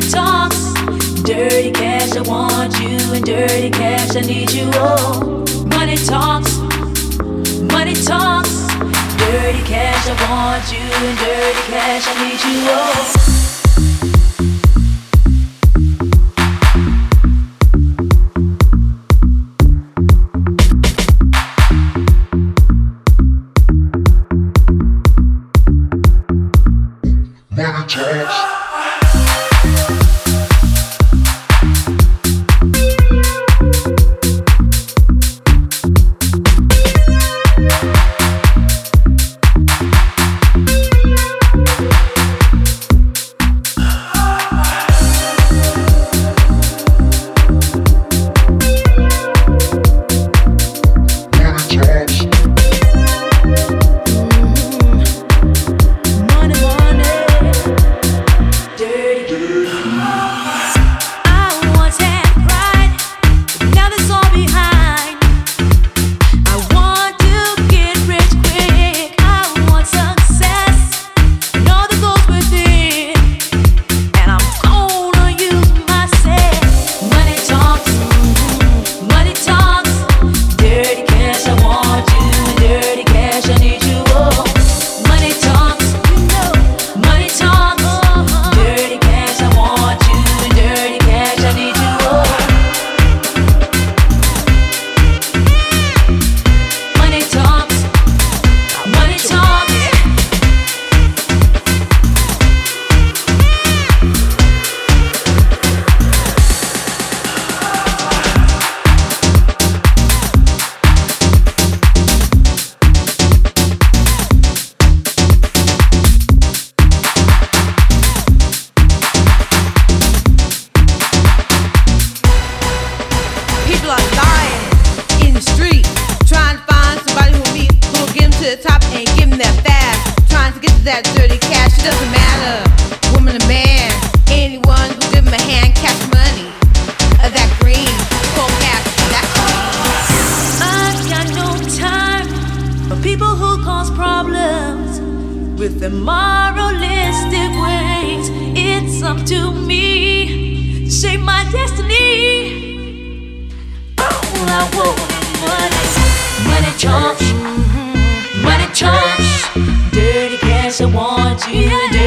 talks, dirty cash, I want you, and dirty cash, I need you. Oh, money talks, dirty cash, I want you, and dirty cash, I need you. Oh. With their moralistic ways, it's up to me to shape my destiny. All I want is money talks, money talks, dirty cash, I want you.